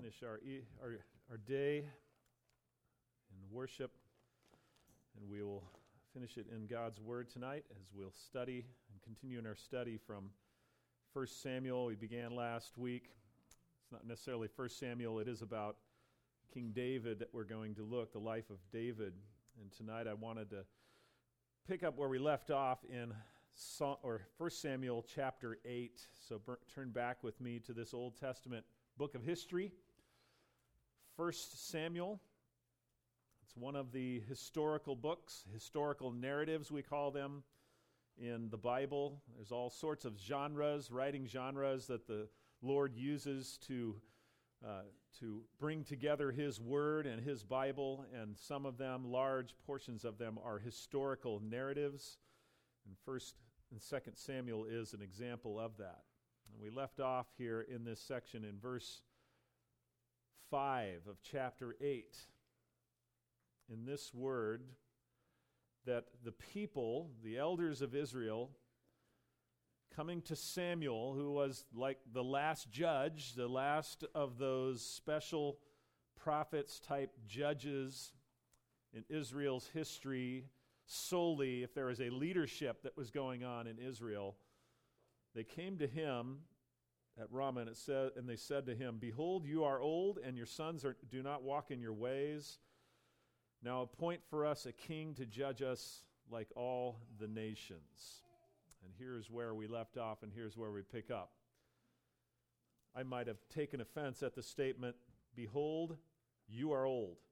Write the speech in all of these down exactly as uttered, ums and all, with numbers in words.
finish our, e- our our day in worship, and we will finish it in God's Word tonight as we'll study and continue in our study from First Samuel. We began last week. It's not necessarily First Samuel. It is about King David that we're going to look, the life of David. And tonight I wanted to pick up where we left off in so- or First Samuel chapter eight. So bur- turn back with me to this Old Testament book of history, First Samuel. It's one of the historical books, historical narratives we call them in the Bible. There's all sorts of genres, writing genres that the Lord uses to uh, to bring together His Word and His Bible, and some of them, large portions of them, are historical narratives. And First and Second Samuel is an example of that. And we left off here in this section in verse five of chapter eight. In this word, that the people, the elders of Israel, coming to Samuel, who was like the last judge, the last of those special prophets type judges in Israel's history, solely if there was a leadership that was going on in Israel, they came to him at Ramah, and it said, and they said to him, "Behold, you are old, and your sons are, do not walk in your ways. Now appoint for us a king to judge us like all the nations." And here's where we left off, and here's where we pick up. I might have taken offense at the statement, "Behold, you are old."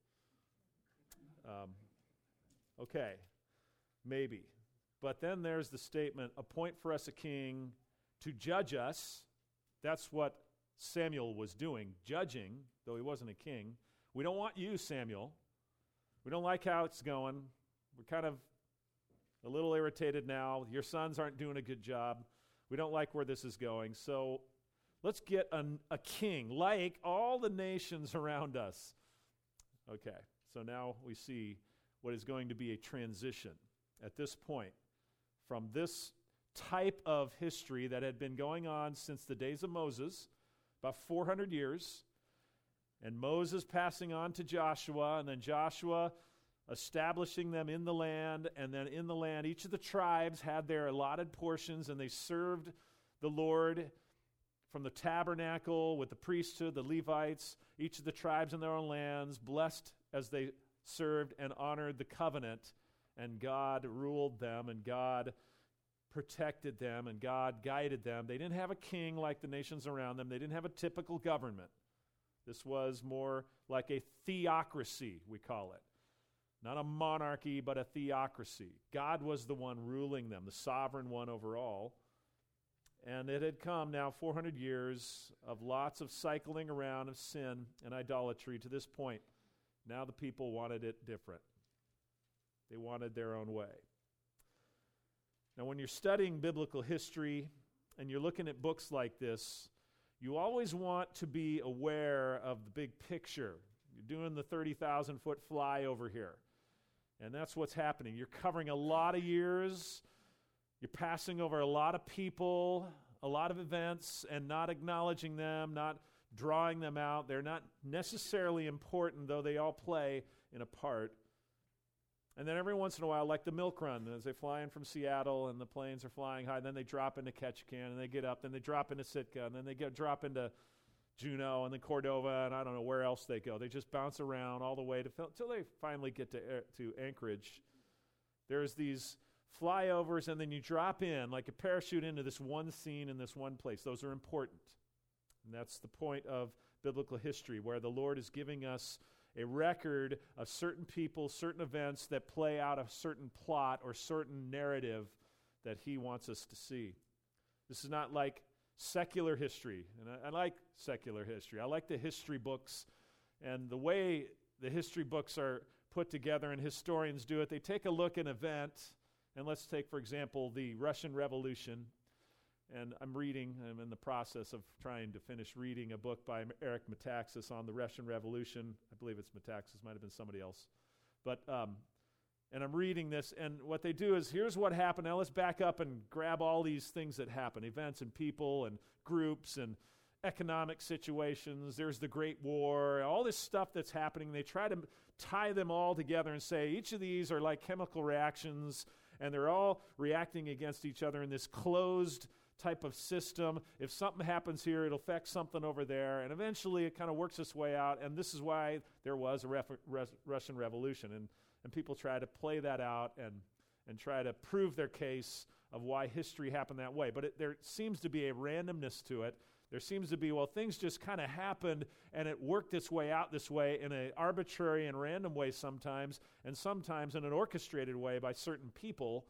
Um, okay, maybe. But then there's the statement, "Appoint for us a king to judge us." That's what Samuel was doing, judging, though he wasn't a king. We don't want you, Samuel. We don't like how it's going. We're kind of a little irritated now. Your sons aren't doing a good job. We don't like where this is going. So let's get a, a king like all the nations around us. Okay, so now we see what is going to be a transition at this point from this type of history that had been going on since the days of Moses, about four hundred years, and Moses passing on to Joshua, and then Joshua establishing them in the land, and then in the land each of the tribes had their allotted portions, and they served the Lord from the tabernacle with the priesthood, the Levites, each of the tribes in their own lands, blessed as they served and honored the covenant, and God ruled them, and God protected them, and God guided them. They didn't have a king like the nations around them. They didn't have a typical government. This was more like a theocracy, we call it. Not a monarchy, but a theocracy. God was the one ruling them, the sovereign one over all. And it had come now four hundred years of lots of cycling around of sin and idolatry to this point. Now the people wanted it different. They wanted their own way. Now, when you're studying biblical history and you're looking at books like this, you always want to be aware of the big picture. You're doing the thirty thousand foot flyover here. And that's what's happening. You're covering a lot of years. You're passing over a lot of people, a lot of events, and not acknowledging them, not drawing them out. They're not necessarily important, though they all play in a part. And then every once in a while, like the milk run, as they fly in from Seattle and the planes are flying high, then they drop into Ketchikan and they get up, then they drop into Sitka, and then they get drop into Juneau and then Cordova, and I don't know where else they go. They just bounce around all the way to until they finally get to to Anchorage. There's these flyovers, and then you drop in like a parachute into this one scene in this one place. Those are important. And that's the point of biblical history, where the Lord is giving us a record of certain people, certain events that play out a certain plot or certain narrative that He wants us to see. This is not like secular history, and I, I like secular history. I like the history books, and the way the history books are put together and historians do it, they take a look at an event, and let's take, for example, the Russian Revolution. And I'm reading, I'm in the process of trying to finish reading a book by Eric Metaxas on the Russian Revolution. I believe it's Metaxas, might have been somebody else. But, um, and I'm reading this, and what they do is, here's what happened. Now let's back up and grab all these things that happen, events and people and groups and economic situations. There's the Great War, all this stuff that's happening. They try to tie them all together and say each of these are like chemical reactions, and they're all reacting against each other in this closed type of system. If something happens here, it'll affect something over there, and eventually it kind of works its way out, and this is why there was a ref- res- Russian Revolution, and, and people try to play that out and, and try to prove their case of why history happened that way. But it, there seems to be a randomness to it. There seems to be, well, things just kind of happened, and it worked its way out this way in an arbitrary and random way sometimes, and sometimes in an orchestrated way by certain people.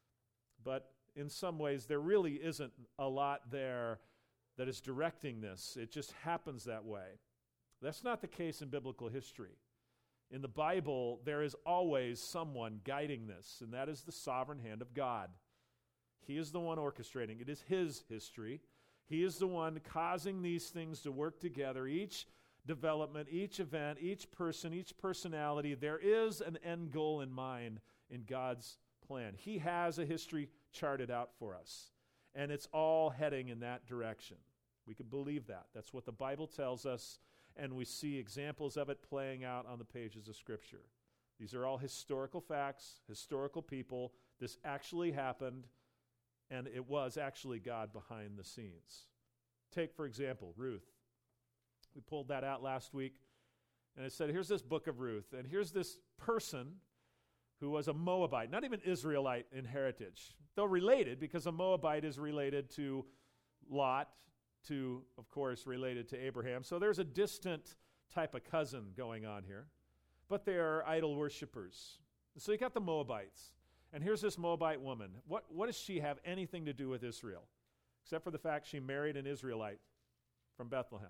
But in some ways, there really isn't a lot there that is directing this. It just happens that way. That's not the case in biblical history. In the Bible, there is always someone guiding this, and that is the sovereign hand of God. He is the one orchestrating. It is His history. He is the one causing these things to work together. Each development, each event, each person, each personality, there is an end goal in mind in God's plan. He has a history charted out for us, and it's all heading in that direction. We can believe that. That's what the Bible tells us, and we see examples of it playing out on the pages of Scripture. These are all historical facts, historical people. This actually happened, and it was actually God behind the scenes. Take, for example, Ruth. We pulled that out last week, and it said, here's this book of Ruth, and here's this person who was a Moabite, not even Israelite in heritage, though related, because a Moabite is related to Lot, to, of course, related to Abraham. So there's a distant type of cousin going on here. But they are idol worshipers. So you got the Moabites. And here's this Moabite woman. What, what does she have anything to do with Israel? Except for the fact she married an Israelite from Bethlehem.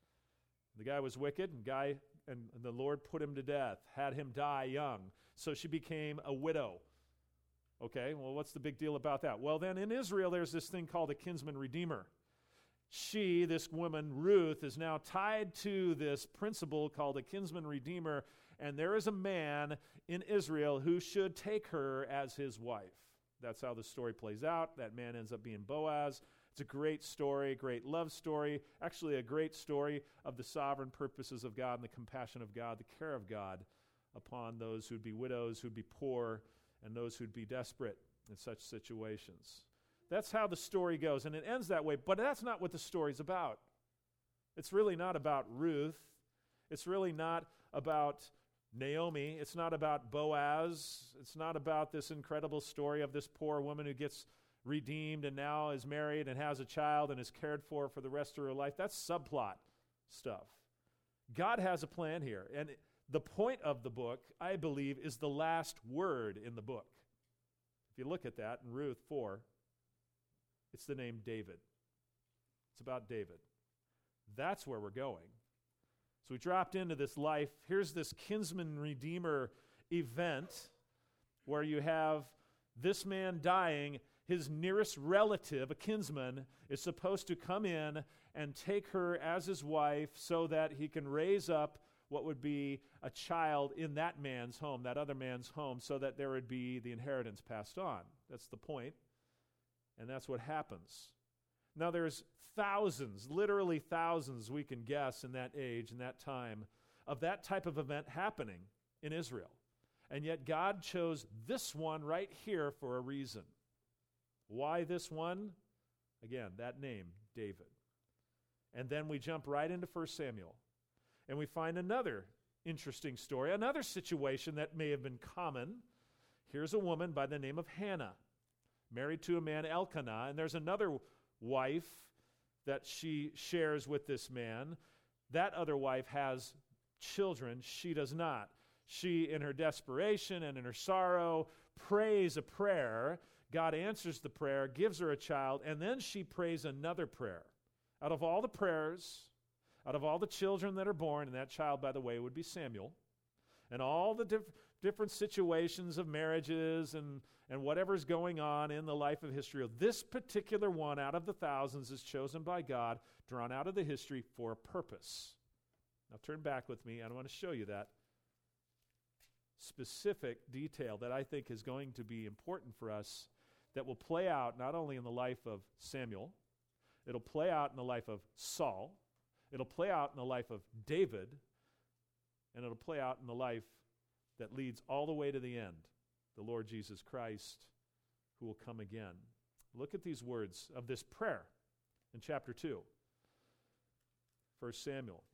The guy was wicked, and, guy, and, and the Lord put him to death, had him die young. So she became a widow. Okay, well, what's the big deal about that? Well, then in Israel, there's this thing called a kinsman redeemer. She, this woman, Ruth, is now tied to this principle called a kinsman redeemer, and there is a man in Israel who should take her as his wife. That's how the story plays out. That man ends up being Boaz. It's a great story, great love story, actually a great story of the sovereign purposes of God and the compassion of God, the care of God upon those who'd be widows, who'd be poor, and those who'd be desperate in such situations. That's how the story goes, and it ends that way, but that's not what the story's about. It's really not about Ruth. It's really not about Naomi. It's not about Boaz. It's not about this incredible story of this poor woman who gets redeemed and now is married and has a child and is cared for for the rest of her life. That's subplot stuff. God has a plan here, and the point of the book, I believe, is the last word in the book. If you look at that in Ruth four, it's the name David. It's about David. That's where we're going. So we dropped into this life. Here's this kinsman redeemer event where you have this man dying. His nearest relative, a kinsman, is supposed to come in and take her as his wife so that he can raise up what would be a child in that man's home, that other man's home, so that there would be the inheritance passed on. That's the point. And that's what happens. Now there's thousands, literally thousands we can guess in that age, in that time, of that type of event happening in Israel. And yet God chose this one right here for a reason. Why this one? Again, that name, David. And then we jump right into First Samuel. And we find another interesting story, another situation that may have been common. Here's a woman by the name of Hannah, married to a man, Elkanah, and there's another wife that she shares with this man. That other wife has children. She does not. She, in her desperation and in her sorrow, prays a prayer. God answers the prayer, gives her a child, and then she prays another prayer. Out of all the prayers, out of all the children that are born, and that child, by the way, would be Samuel, and all the diff- different situations of marriages and, and whatever's going on in the life of Israel, this particular one out of the thousands is chosen by God, drawn out of the history for a purpose. Now turn back with me. I want to show you that specific detail that I think is going to be important for us, that will play out not only in the life of Samuel, It'll play out in the life of Saul. It'll play out in the life of David. And it'll play out in the life that leads all the way to the end, the Lord Jesus Christ, who will come again. Look at these words of this prayer in chapter two, First Samuel.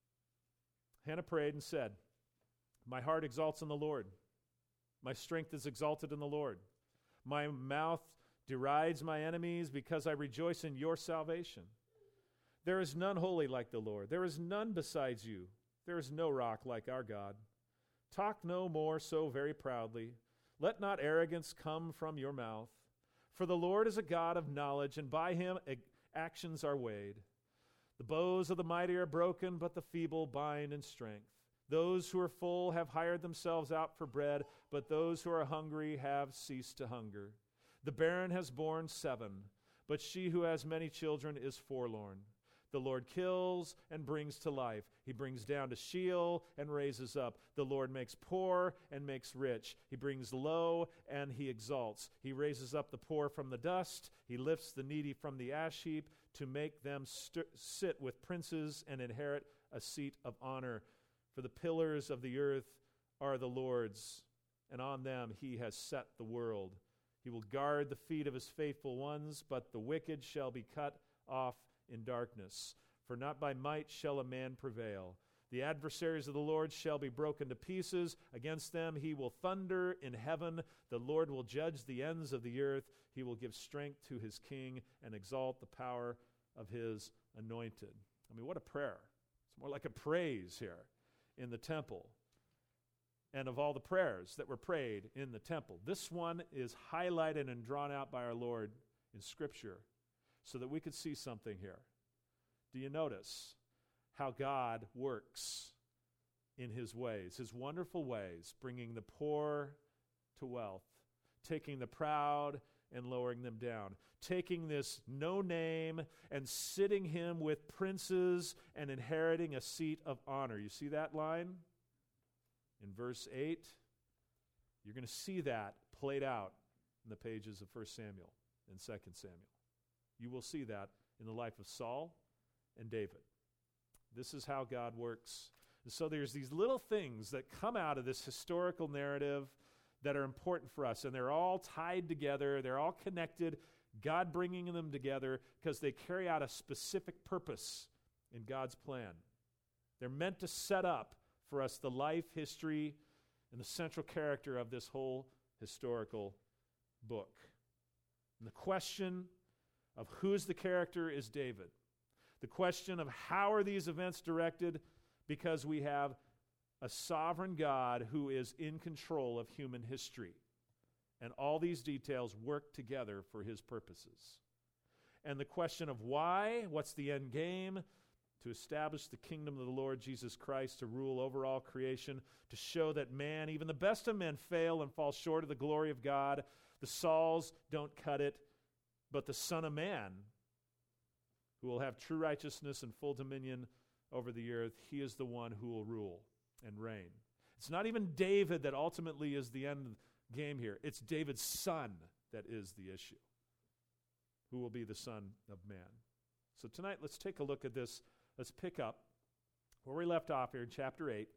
Hannah prayed and said, "My heart exalts in the Lord. My strength is exalted in the Lord. My mouth derides my enemies because I rejoice in your salvation. There is none holy like the Lord. There is none besides you. There is no rock like our God. Talk no more so very proudly. Let not arrogance come from your mouth. For the Lord is a God of knowledge, and by him ag- actions are weighed. The bows of the mighty are broken, but the feeble bind in strength. Those who are full have hired themselves out for bread, but those who are hungry have ceased to hunger. The barren has borne seven, but she who has many children is forlorn. The Lord kills and brings to life. He brings down to Sheol and raises up. The Lord makes poor and makes rich. He brings low and he exalts. He raises up the poor from the dust. He lifts the needy from the ash heap to make them st- sit with princes and inherit a seat of honor. For the pillars of the earth are the Lord's, and on them he has set the world. He will guard the feet of his faithful ones, but the wicked shall be cut off in darkness. For not by might shall a man prevail. The adversaries of the Lord shall be broken to pieces. Against them he will thunder in heaven. The Lord will judge the ends of the earth. He will give strength to his king and exalt the power of his anointed. I mean, what a prayer. It's more like a praise here in the temple. And of all the prayers that were prayed in the temple, this one is highlighted and drawn out by our Lord in Scripture so that we could see something here. Do you notice how God works in his ways, his wonderful ways, bringing the poor to wealth, taking the proud and lowering them down, taking this no name and sitting him with princes and inheriting a seat of honor? You see that line? In verse eight, you're going to see that played out in the pages of First Samuel and Second Samuel. You will see that in the life of Saul and David. This is how God works. And so there's these little things that come out of this historical narrative that are important for us, and they're all tied together. They're all connected, God bringing them together because they carry out a specific purpose in God's plan. They're meant to set up for us the life, history, and the central character of this whole historical book. And the question of who's the character is David. The question of how are these events directed? Because we have a sovereign God who is in control of human history. And all these details work together for his purposes. And the question of why, what's the end game? To establish the kingdom of the Lord Jesus Christ, to rule over all creation, to show that man, even the best of men, fail and fall short of the glory of God. The Sauls don't cut it, but the Son of Man, who will have true righteousness and full dominion over the earth, he is the one who will rule and reign. It's not even David that ultimately is the end game here. It's David's son that is the issue, who will be the Son of Man. So tonight, let's take a look at this. Let's pick up where we left off here in chapter eight.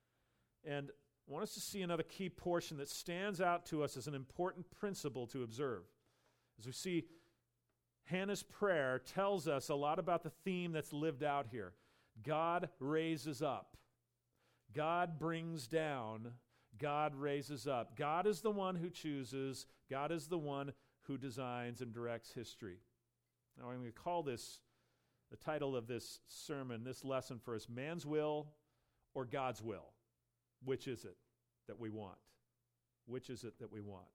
And I want us to see another key portion that stands out to us as an important principle to observe. As we see, Hannah's prayer tells us a lot about the theme that's lived out here. God raises up. God brings down. God raises up. God is the one who chooses. God is the one who designs and directs history. Now I'm going to call this, the title of this sermon, this lesson for us, Man's Will or God's Will? Which is it that we want? Which is it that we want?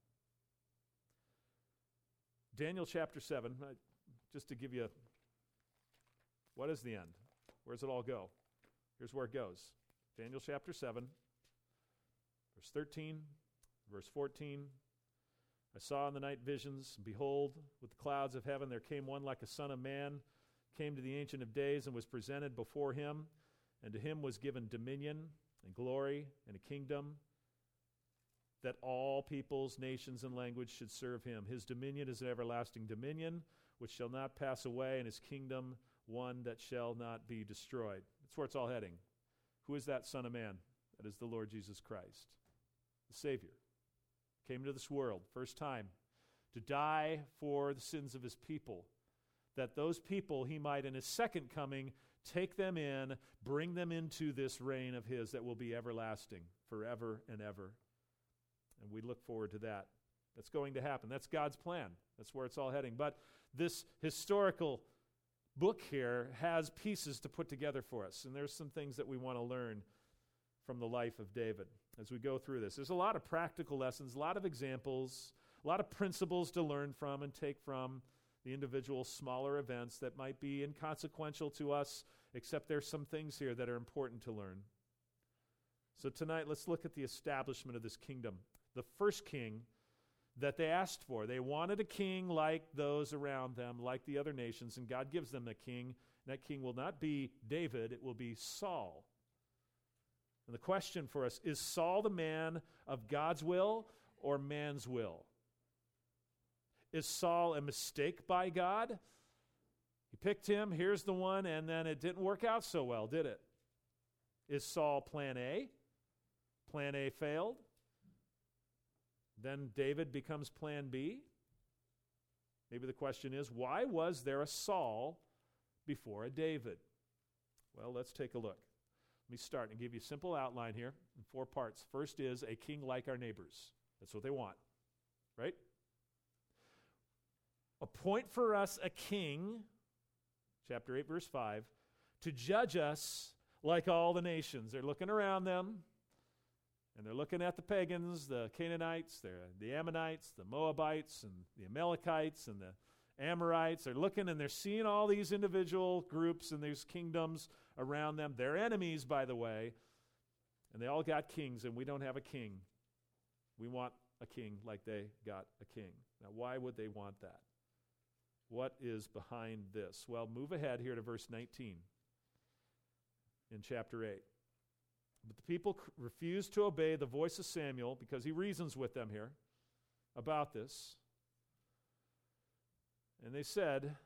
Daniel chapter seven, uh, just to give you, a, what is the end? Where does it all go? Here's where it goes. Daniel chapter seven, verse thirteen, verse fourteen. I saw in the night visions, and behold, with the clouds of heaven there came one like a son of man, came to the Ancient of Days and was presented before him, and to him was given dominion and glory and a kingdom, that all peoples, nations, and language should serve him. His dominion is an everlasting dominion, which shall not pass away, and his kingdom one that shall not be destroyed. That's where it's all heading. Who is that Son of Man? That is the Lord Jesus Christ, the Savior. Came into this world, first time, to die for the sins of his people, that those people he might in his second coming take them in, bring them into this reign of his that will be everlasting, forever and ever. And we look forward to that. That's going to happen. That's God's plan. That's where it's all heading. But this historical book here has pieces to put together for us, and there's some things that we want to learn from the life of David as we go through this. There's a lot of practical lessons, a lot of examples, a lot of principles to learn from and take from the individual smaller events that might be inconsequential to us, except there's some things here that are important to learn. So tonight, let's look at the establishment of this kingdom. The first king that they asked for. They wanted a king like those around them, like the other nations, and God gives them a king. And that king will not be David, it will be Saul. And the question for us, is Saul the man of God's will or man's will? Is Saul a mistake by God? He picked him, here's the one, and then it didn't work out so well, did it? Is Saul plan A? Plan A failed? Then David becomes plan B? Maybe the question is, why was there a Saul before a David? Well, let's take a look. Let me start and give you a simple outline here in four parts. First is a king like our neighbors. That's what they want, right? Appoint for us a king, chapter eight, verse five, to judge us like all the nations. They're looking around them, and they're looking at the pagans, the Canaanites, the Ammonites, the Moabites, and the Amalekites, and the Amorites. They're looking and they're seeing all these individual groups and these kingdoms around them. They're enemies, by the way, and they all got kings, and we don't have a king. We want a king like they got a king. Now, why would they want that? What is behind this? Well, move ahead here to verse nineteen in chapter eight. But the people c- refused to obey the voice of Samuel because he reasons with them here about this. And they said,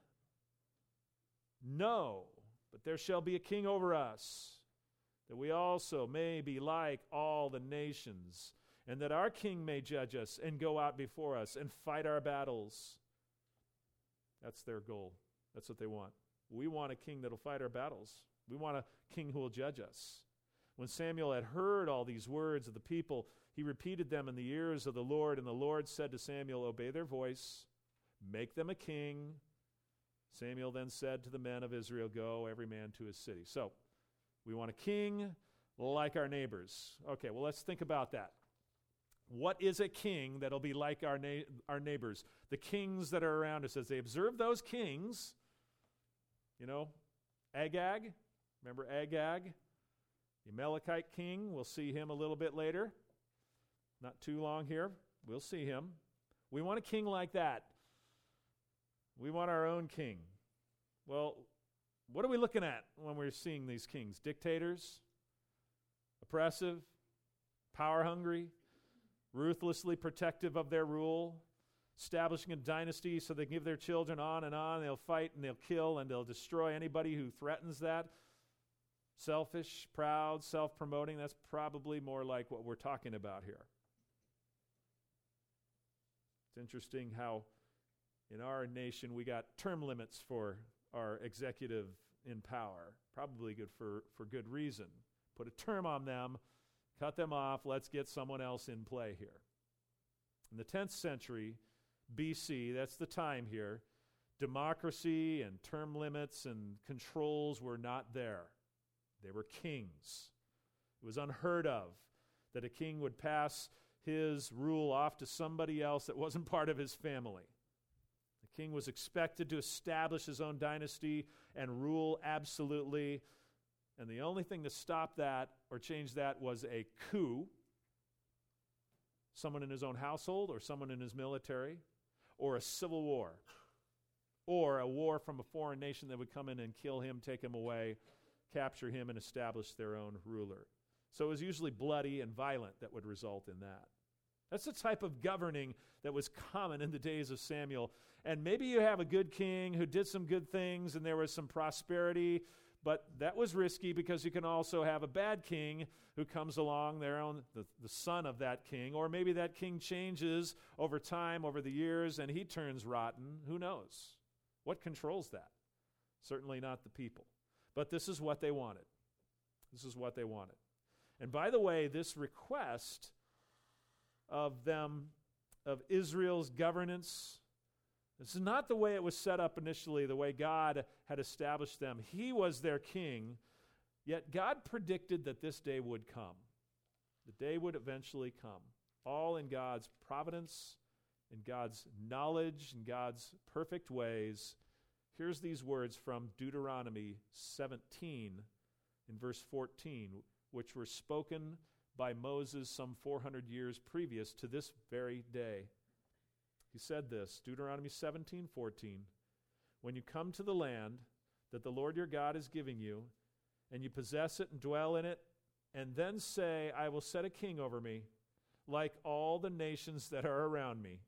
"No, but there shall be a king over us, that we also may be like all the nations, and that our king may judge us and go out before us and fight our battles." That's their goal. That's what they want. We want a king that will fight our battles. We want a king who will judge us. When Samuel had heard all these words of the people, he repeated them in the ears of the Lord, and the Lord said to Samuel, "Obey their voice, make them a king." Samuel then said to the men of Israel, "Go, every man to his city." So, we want a king like our neighbors. Okay, well, let's think about that. What is a king that'll be like our na- our neighbors? The kings that are around us, as they observe those kings, you know, Agag, remember Agag? The Amalekite king, we'll see him a little bit later. Not too long here, we'll see him. We want a king like that. We want our own king. Well, what are we looking at when we're seeing these kings? Dictators? Oppressive? Power-hungry? Ruthlessly protective of their rule, establishing a dynasty so they can give their children on and on. They'll fight and they'll kill and they'll destroy anybody who threatens that. Selfish, proud, self-promoting, that's probably more like what we're talking about here. It's interesting how in our nation we got term limits for our executive in power. Probably good for, for good reason. Put a term on them, cut them off, let's get someone else in play here. In the tenth century B C, that's the time here, democracy and term limits and controls were not there. They were kings. It was unheard of that a king would pass his rule off to somebody else that wasn't part of his family. The king was expected to establish his own dynasty and rule absolutely. And the only thing to stop that or change that was a coup, someone in his own household or someone in his military, or a civil war, or a war from a foreign nation that would come in and kill him, take him away, capture him, and establish their own ruler. So it was usually bloody and violent that would result in that. That's the type of governing that was common in the days of Samuel. And maybe you have a good king who did some good things and there was some prosperity, but that was risky because you can also have a bad king who comes along, their own, the, the son of that king, or maybe that king changes over time, over the years, and he turns rotten. Who knows? What controls that? Certainly not the people. But this is what they wanted. This is what they wanted. And by the way, this request of them, of Israel's governance, this is not the way it was set up initially, the way God had established them. He was their king, yet God predicted that this day would come. The day would eventually come, all in God's providence, in God's knowledge, in God's perfect ways. Here's these words from Deuteronomy seventeen in verse fourteen, which were spoken by Moses some four hundred years previous to this very day. He said this, Deuteronomy seventeen fourteen, when you come to the land that the Lord your God is giving you, and you possess it and dwell in it, and then say, I will set a king over me, like all the nations that are around me.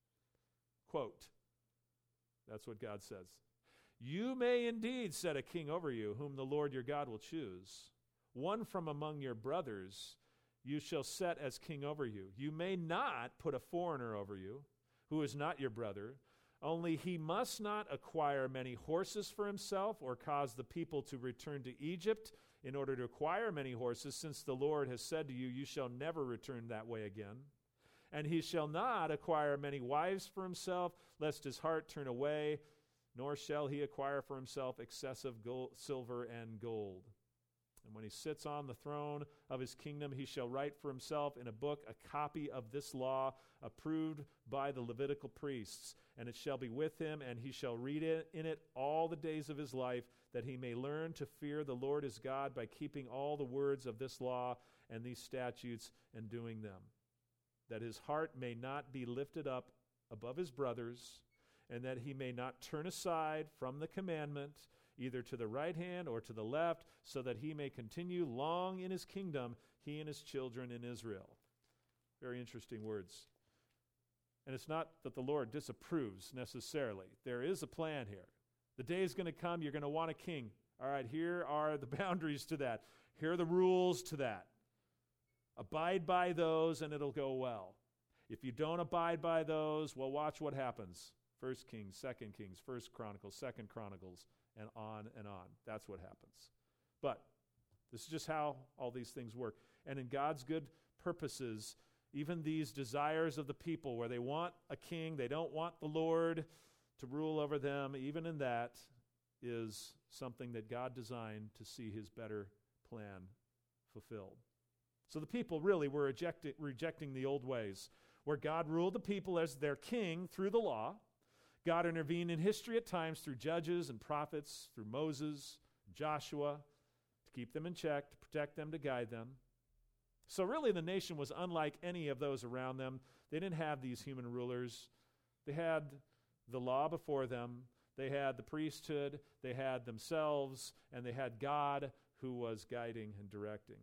Quote, that's what God says. You may indeed set a king over you, whom the Lord your God will choose. One from among your brothers you shall set as king over you. You may not put a foreigner over you, who is not your brother, only he must not acquire many horses for himself or cause the people to return to Egypt in order to acquire many horses, since the Lord has said to you, you shall never return that way again. And he shall not acquire many wives for himself, lest his heart turn away, nor shall he acquire for himself excessive gold, silver and gold. And when he sits on the throne of his kingdom, he shall write for himself in a book a copy of this law, approved by the Levitical priests. And it shall be with him, and he shall read it in it all the days of his life, that he may learn to fear the Lord his God by keeping all the words of this law and these statutes and doing them, that his heart may not be lifted up above his brothers, and that he may not turn aside from the commandment, either to the right hand or to the left, so that he may continue long in his kingdom, he and his children in Israel. Very interesting words. And it's not that the Lord disapproves necessarily. There is a plan here. The day is going to come, you're going to want a king. All right, here are the boundaries to that. Here are the rules to that. Abide by those and it'll go well. If you don't abide by those, well, watch what happens. First Kings, Second Kings, First Chronicles, Second Chronicles, and on and on. That's what happens. But this is just how all these things work. And in God's good purposes, even these desires of the people where they want a king, they don't want the Lord to rule over them, even in that is something that God designed to see his better plan fulfilled. So the people really were rejecti- rejecting the old ways, where God ruled the people as their king through the law. God intervened in history at times through judges and prophets, through Moses, Joshua, to keep them in check, to protect them, to guide them. So really the nation was unlike any of those around them. They didn't have these human rulers. They had the law before them. They had the priesthood. They had themselves. And they had God who was guiding and directing.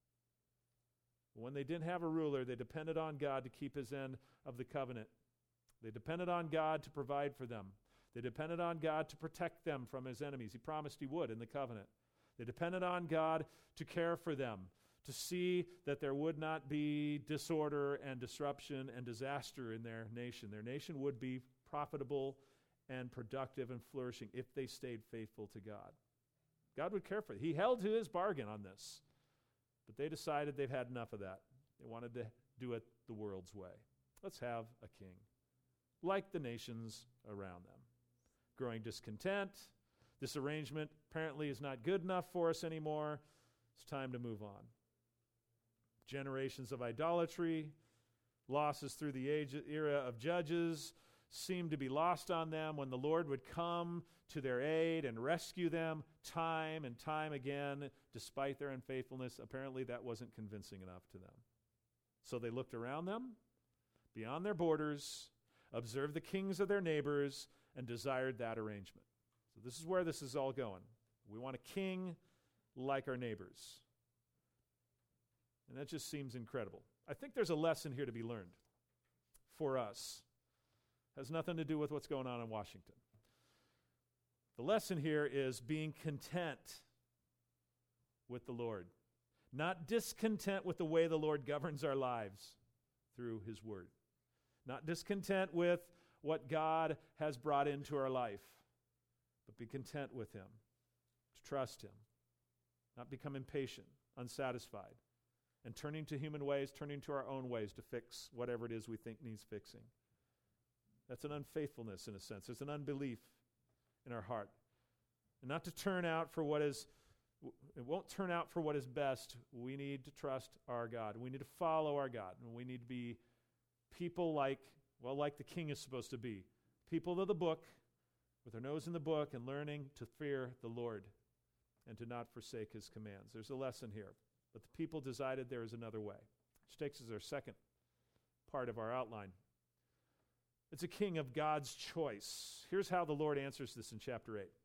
When they didn't have a ruler, they depended on God to keep his end of the covenant. They depended on God to provide for them. They depended on God to protect them from his enemies. He promised he would in the covenant. They depended on God to care for them, to see that there would not be disorder and disruption and disaster in their nation. Their nation would be profitable and productive and flourishing if they stayed faithful to God. God would care for them. He held to his bargain on this. But they decided they've had enough of that. They wanted to do it the world's way. Let's have a king, like the nations around them. Growing discontent. This arrangement apparently is not good enough for us anymore. It's time to move on. Generations of idolatry, losses through the age, era of judges seemed to be lost on them when the Lord would come to their aid and rescue them time and time again, despite their unfaithfulness. Apparently that wasn't convincing enough to them. So they looked around them, beyond their borders, observed the kings of their neighbors, and desired that arrangement. So this is where this is all going. We want a king like our neighbors. And that just seems incredible. I think there's a lesson here to be learned. for us. Has nothing to do with what's going on in Washington. The lesson here is being content with the Lord, not discontent with the way the Lord governs our lives through his word. Not discontent with what God has brought into our life, but be content with him, to trust him, not become impatient, unsatisfied, and turning to human ways, turning to our own ways to fix whatever it is we think needs fixing. That's an unfaithfulness in a sense. There's an unbelief in our heart. And not to turn out for what is, it won't turn out for what is best. We need to trust our God. We need to follow our God. And we need to be people like, well, like the king is supposed to be. People of the book, with their nose in the book and learning to fear the Lord and to not forsake his commands. There's a lesson here. But the people decided there is another way, which takes us to our second part of our outline. It's a king of God's choice. Here's how the Lord answers this in chapter eight.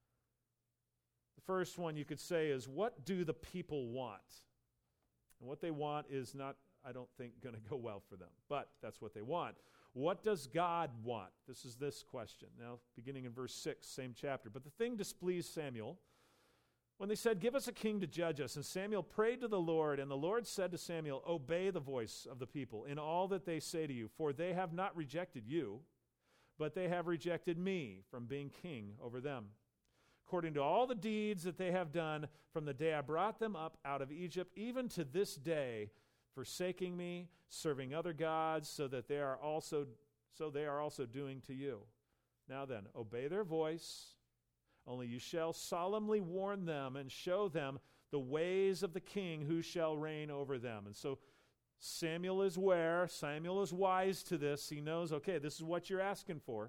The first one you could say is, what do the people want? And what they want is not, I don't think, going to go well for them. But that's what they want. What does God want? This is this question. Now, beginning in verse six, same chapter. But the thing displeased Samuel when they said, give us a king to judge us. And Samuel prayed to the Lord, and the Lord said to Samuel, obey the voice of the people in all that they say to you, for they have not rejected you, but they have rejected me from being king over them. According to all the deeds that they have done from the day I brought them up out of Egypt, even to this day, forsaking me, serving other gods, so that they are also so they are also doing to you. Now then, obey their voice, only you shall solemnly warn them and show them the ways of the king who shall reign over them. And so Samuel is aware, Samuel is wise to this. He knows, okay, this is what you're asking for.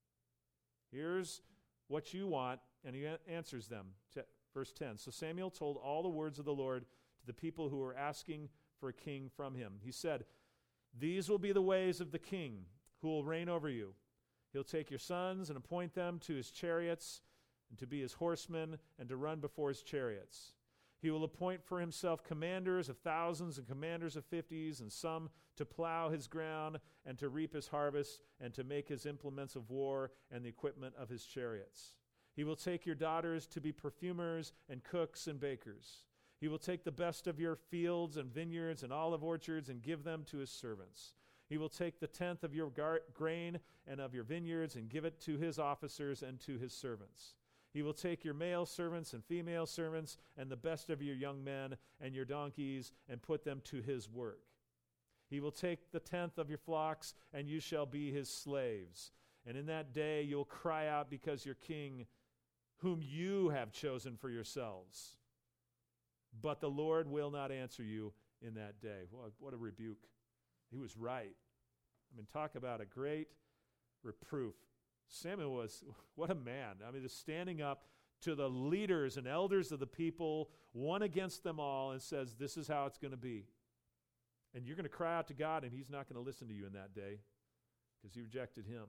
Here's what you want, and he answers them. Verse ten, so Samuel told all the words of the Lord to the people who were asking for a king from him. He said, these will be the ways of the king who will reign over you. He'll take your sons and appoint them to his chariots and to be his horsemen and to run before his chariots. He will appoint for himself commanders of thousands and commanders of fifties, and some to plow his ground and to reap his harvest and to make his implements of war and the equipment of his chariots. He will take your daughters to be perfumers and cooks and bakers. He will take the best of your fields and vineyards and olive orchards and give them to his servants. He will take the tenth of your gar- grain and of your vineyards and give it to his officers and to his servants. He will take your male servants and female servants and the best of your young men and your donkeys and put them to his work. He will take the tenth of your flocks, and you shall be his slaves. And in that day you'll cry out because your king, whom you have chosen for yourselves. But the Lord will not answer you in that day. What, what a rebuke. He was right. I mean, talk about a great reproof. Samuel was, what a man. I mean, just standing up to the leaders and elders of the people, one against them all, and says, this is how it's going to be. And you're going to cry out to God, and he's not going to listen to you in that day because you rejected him.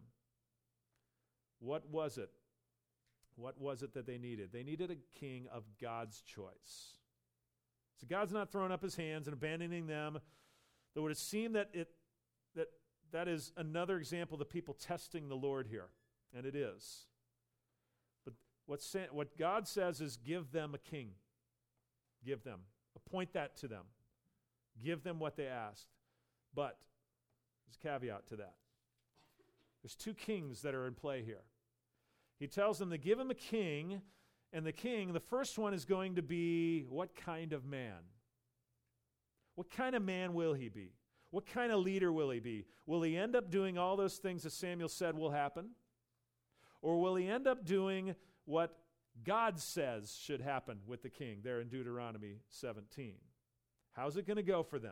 What was it? What was it that they needed? They needed a king of God's choice. So God's not throwing up his hands and abandoning them. Though it would seem that it that that is another example of the people testing the Lord here. And it is. But what, sa- what God says is give them a king. Give them. Appoint that to them. Give them what they asked. But there's a caveat to that. There's two kings that are in play here. He tells them to give him a king, and the king, the first one is going to be what kind of man? What kind of man will he be? What kind of leader will he be? Will he end up doing all those things that Samuel said will happen? Or will he end up doing what God says should happen with the king there in Deuteronomy seventeen? How's it going to go for them?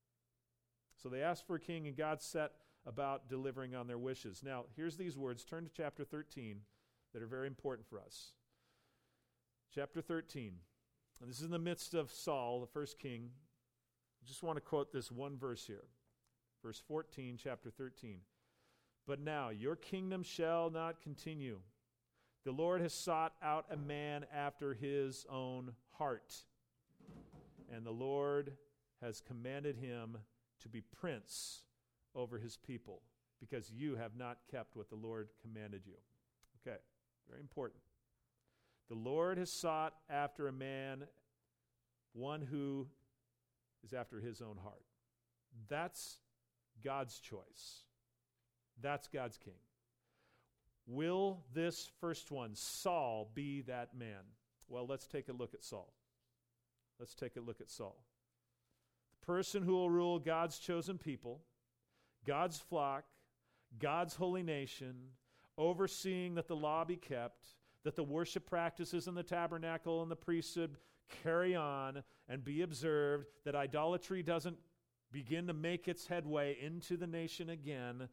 So they asked for a king, and God set about delivering on their wishes. Now, here's these words. Turn to chapter thirteen that are very important for us. Chapter thirteen. And this is in the midst of Saul, the first king. I just want to quote this one verse here. Verse fourteen, chapter thirteen. But now your kingdom shall not continue. The Lord has sought out a man after his own heart, and the Lord has commanded him to be prince over his people, because you have not kept what the Lord commanded you. Okay, very important. The Lord has sought after a man, one who is after his own heart. That's God's choice. That's God's king. Will this first one, Saul, be that man? Well, let's take a look at Saul. Let's take a look at Saul. The person who will rule God's chosen people, God's flock, God's holy nation, overseeing that the law be kept, that the worship practices in the tabernacle and the priesthood carry on and be observed, that idolatry doesn't begin to make its headway into the nation again.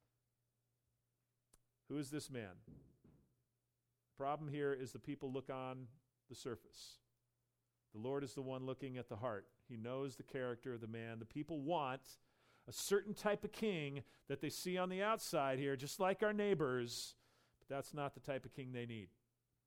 Who is this man? The problem here is the people look on the surface. The Lord is the one looking at the heart. He knows the character of the man. The people want a certain type of king that they see on the outside here, just like our neighbors, but that's not the type of king they need.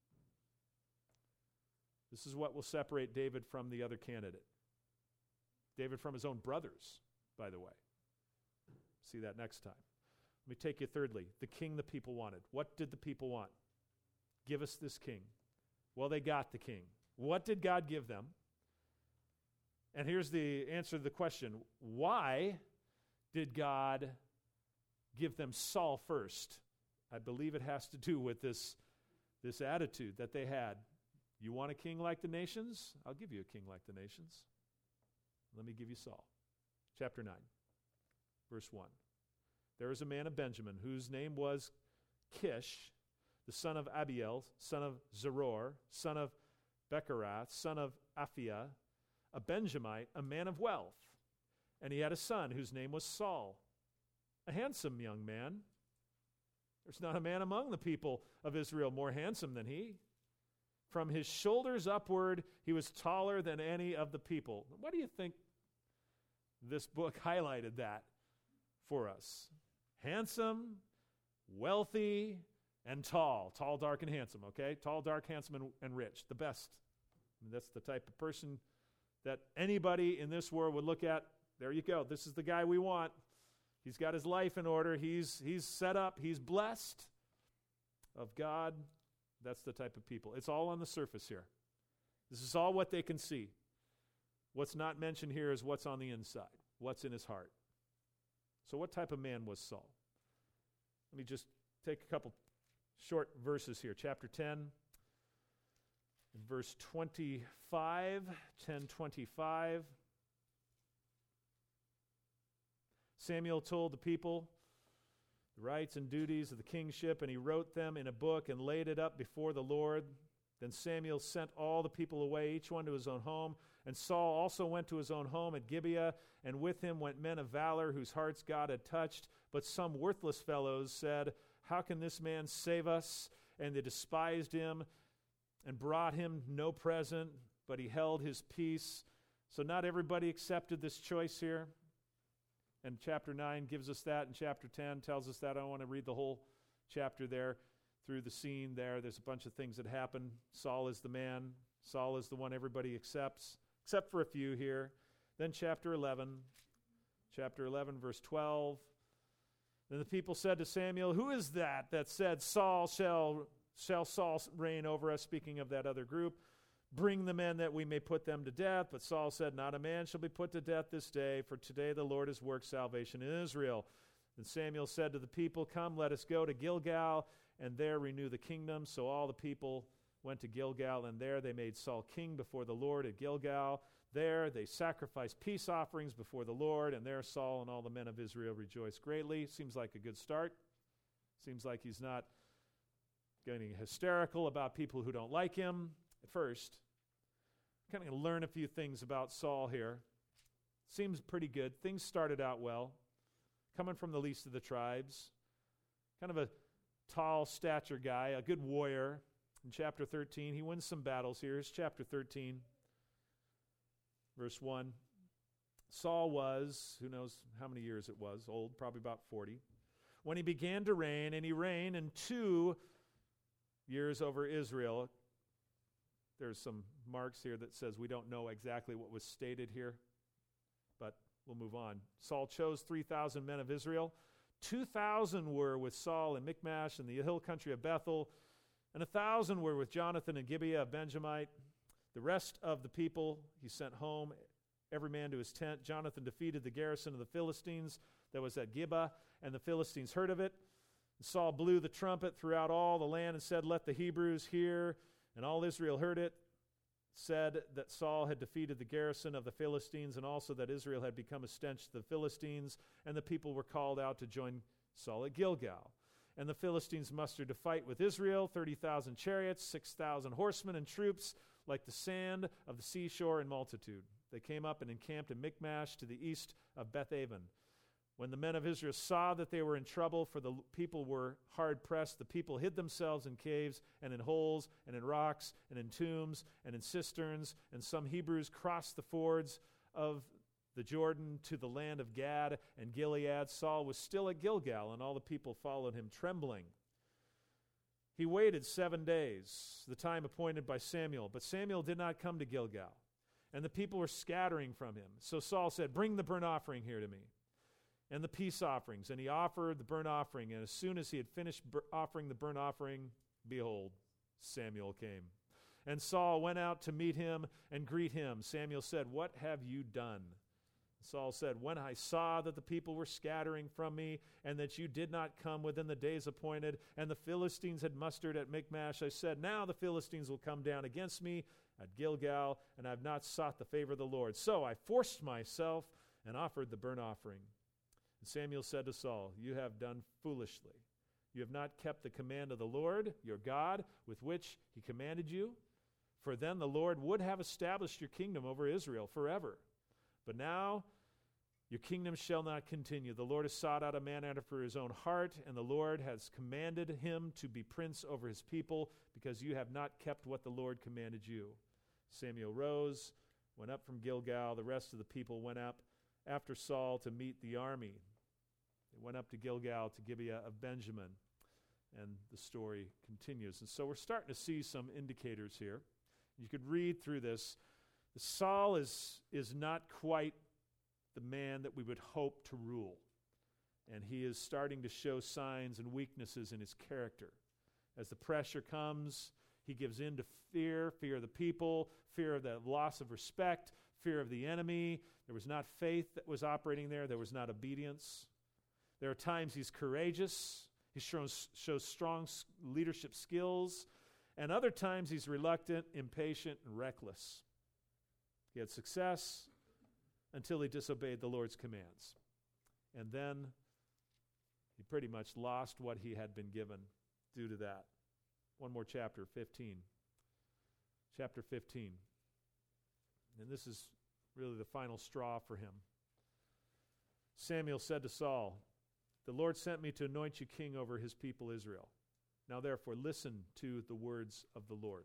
This is what will separate David from the other candidate. David from his own brothers, by the way. See that next time. Let me take you thirdly, the king the people wanted. What did the people want? Give us this king. Well, they got the king. What did God give them? And here's the answer to the question. Why did God give them Saul first? I believe it has to do with this, this attitude that they had. You want a king like the nations? I'll give you a king like the nations. Let me give you Saul. Chapter nine, verse one. There was a man of Benjamin whose name was Kish, the son of Abiel, son of Zeror, son of Bechorath, son of Aphiah, a Benjamite, a man of wealth. And he had a son whose name was Saul, a handsome young man. There's not a man among the people of Israel more handsome than he. From his shoulders upward, he was taller than any of the people. What do you think this book highlighted that for us? Handsome, wealthy, and tall. Tall, dark, and handsome, okay? Tall, dark, handsome, and, and rich. The best. I mean, that's the type of person that anybody in this world would look at. There you go. This is the guy we want. He's got his life in order. He's, he's set up. He's blessed of God. That's the type of people. It's all on the surface here. This is all what they can see. What's not mentioned here is what's on the inside, what's in his heart. So what type of man was Saul? Let me just take a couple short verses here. Chapter ten, verse twenty-five, ten twenty-five. Samuel told the people the rights and duties of the kingship, and he wrote them in a book and laid it up before the Lord. Then Samuel sent all the people away, each one to his own home. And Saul also went to his own home at Gibeah, and with him went men of valor whose hearts God had touched. But some worthless fellows said, "How can this man save us?" And they despised him and brought him no present, but he held his peace. So not everybody accepted this choice here. And chapter nine gives us that, and chapter ten tells us that. I don't want to read the whole chapter there through the scene there. There's a bunch of things that happen. Saul is the man. Saul is the one everybody accepts, except for a few here. Then chapter eleven. Chapter eleven, verse twelve. Then the people said to Samuel, "Who is that that said, Saul shall, shall Saul reign over us?" Speaking of that other group. "Bring the men that we may put them to death." But Saul said, "Not a man shall be put to death this day, for today the Lord has worked salvation in Israel." Then Samuel said to the people, "Come, let us go to Gilgal, and there renew the kingdom." So all the people went to Gilgal, and there they made Saul king before the Lord at Gilgal. There they sacrificed peace offerings before the Lord, and there Saul and all the men of Israel rejoiced greatly. Seems like a good start. Seems like he's not getting hysterical about people who don't like him at first. Kind of going to learn a few things about Saul here. Seems pretty good. Things started out well. Coming from the least of the tribes. Kind of a tall stature guy, a good warrior. In chapter thirteen, he wins some battles here. Here's chapter thirteen, verse one. Saul was, who knows how many years it was, old, probably about forty, when he began to reign, and he reigned in two years over Israel. There's some marks here that says we don't know exactly what was stated here, but we'll move on. Saul chose three thousand men of Israel. two thousand were with Saul in Michmash in the hill country of Bethel, and one thousand were with Jonathan in Gibeah of Benjamite. The rest of the people he sent home, every man to his tent. Jonathan defeated the garrison of the Philistines that was at Gibeah, and the Philistines heard of it. And Saul blew the trumpet throughout all the land and said, "Let the Hebrews hear." And all Israel heard it, said that Saul had defeated the garrison of the Philistines, and also that Israel had become a stench to the Philistines, and the people were called out to join Saul at Gilgal. And the Philistines mustered to fight with Israel, thirty thousand chariots, six thousand horsemen and troops, like the sand of the seashore in multitude. They came up and encamped in Michmash to the east of Bethaven. When the men of Israel saw that they were in trouble, for the people were hard-pressed, the people hid themselves in caves and in holes and in rocks and in tombs and in cisterns, and some Hebrews crossed the fords of the Jordan to the land of Gad and Gilead. Saul was still at Gilgal, and all the people followed him trembling. He waited seven days, the time appointed by Samuel, but Samuel did not come to Gilgal, and the people were scattering from him. So Saul said, "Bring the burnt offering here to me, and the peace offerings." And he offered the burnt offering, and as soon as he had finished bur- offering the burnt offering, behold, Samuel came. And Saul went out to meet him and greet him. Samuel said, "What have you done?" Saul said, "When I saw that the people were scattering from me, and that you did not come within the days appointed, and the Philistines had mustered at Michmash, I said, now the Philistines will come down against me at Gilgal, and I have not sought the favor of the Lord. So I forced myself and offered the burnt offering." And Samuel said to Saul, "You have done foolishly. You have not kept the command of the Lord, your God, with which he commanded you. For then the Lord would have established your kingdom over Israel forever. But now your kingdom shall not continue. The Lord has sought out a man after his own heart, and the Lord has commanded him to be prince over his people, because you have not kept what the Lord commanded you." Samuel rose, went up from Gilgal. The rest of the people went up after Saul to meet the army. They went up to Gilgal, to Gibeah of Benjamin, and the story continues. And so we're starting to see some indicators here. You could read through this. Saul is, is not quite the man that we would hope to rule, and he is starting to show signs and weaknesses in his character. As the pressure comes, he gives in to fear, fear of the people, fear of the loss of respect, fear of the enemy. There was not faith that was operating there. There was not obedience. There are times he's courageous. He shows, shows strong leadership skills. And other times he's reluctant, impatient, and reckless. He had success until he disobeyed the Lord's commands. And then he pretty much lost what he had been given due to that. One more chapter, fifteen. Chapter fifteen. And this is really the final straw for him. Samuel said to Saul, "The Lord sent me to anoint you king over his people Israel. Now therefore listen to the words of the Lord."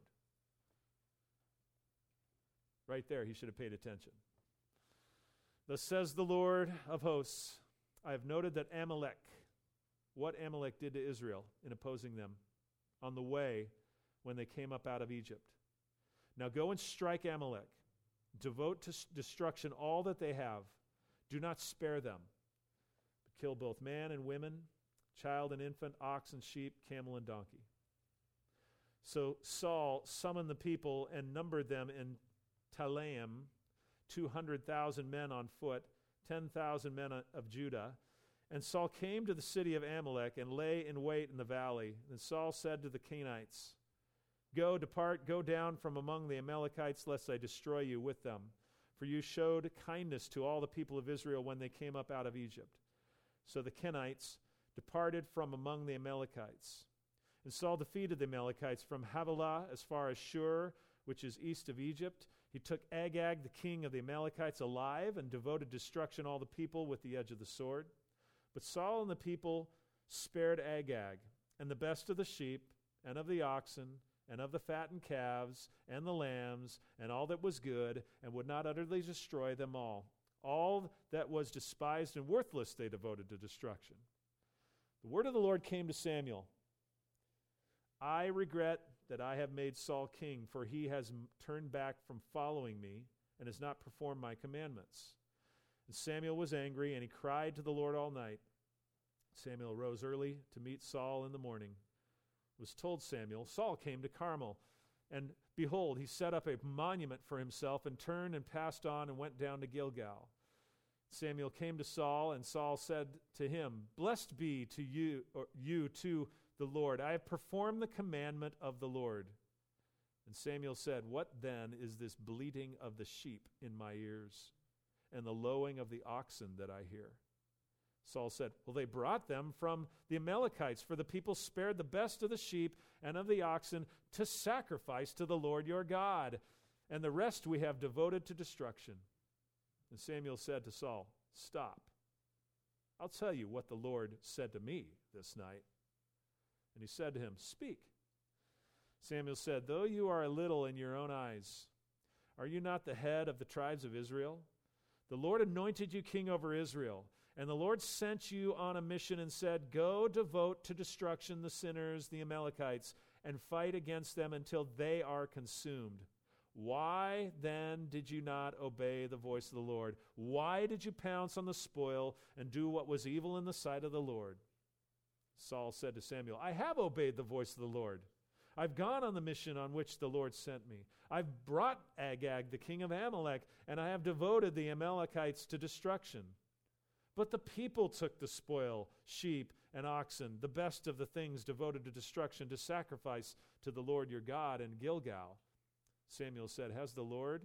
Right there, he should have paid attention. "Thus says the Lord of hosts, I have noted that Amalek," what Amalek did to Israel in opposing them on the way when they came up out of Egypt. "Now go and strike Amalek. Devote to s- destruction all that they have. Do not spare them, but kill both man and women, child and infant, ox and sheep, camel and donkey." So Saul summoned the people and numbered them in Telaim, two hundred thousand men on foot, ten thousand men of Judah. And Saul came to the city of Amalek and lay in wait in the valley. And Saul said to the Kenites, "Go, depart, go down from among the Amalekites, lest I destroy you with them. For you showed kindness to all the people of Israel when they came up out of Egypt." So the Kenites departed from among the Amalekites. And Saul defeated the Amalekites from Havilah as far as Shur, which is east of Egypt. He took Agag, the king of the Amalekites, alive and devoted destruction all the people with the edge of the sword. But Saul and the people spared Agag, and the best of the sheep, and of the oxen, and of the fattened calves, and the lambs, and all that was good, and would not utterly destroy them all. All that was despised and worthless they devoted to destruction. The word of the Lord came to Samuel. "I regret that I have made Saul king, for he has m- turned back from following me and has not performed my commandments. And Samuel was angry, and he cried to the Lord all night. Samuel rose early to meet Saul in the morning. It was told Samuel, Saul came to Carmel, and behold, he set up a monument for himself and turned and passed on and went down to Gilgal. Samuel came to Saul, and Saul said to him, Blessed be to you, or you to the Lord. I have performed the commandment of the Lord. And Samuel said, What then is this bleating of the sheep in my ears, and the lowing of the oxen that I hear? Saul said, Well, they brought them from the Amalekites, for the people spared the best of the sheep and of the oxen to sacrifice to the Lord your God, and the rest we have devoted to destruction. And Samuel said to Saul, Stop. I'll tell you what the Lord said to me this night. And he said to him, Speak. Samuel said, Though you are a little in your own eyes, are you not the head of the tribes of Israel? The Lord anointed you king over Israel, and the Lord sent you on a mission and said, Go devote to destruction the sinners, the Amalekites, and fight against them until they are consumed. Why then did you not obey the voice of the Lord? Why did you pounce on the spoil and do what was evil in the sight of the Lord? Saul said to Samuel, I have obeyed the voice of the Lord. I've gone on the mission on which the Lord sent me. I've brought Agag, the king of Amalek, and I have devoted the Amalekites to destruction. But the people took the spoil, sheep and oxen, the best of the things devoted to destruction, to sacrifice to the Lord your God in Gilgal. Samuel said, Has the Lord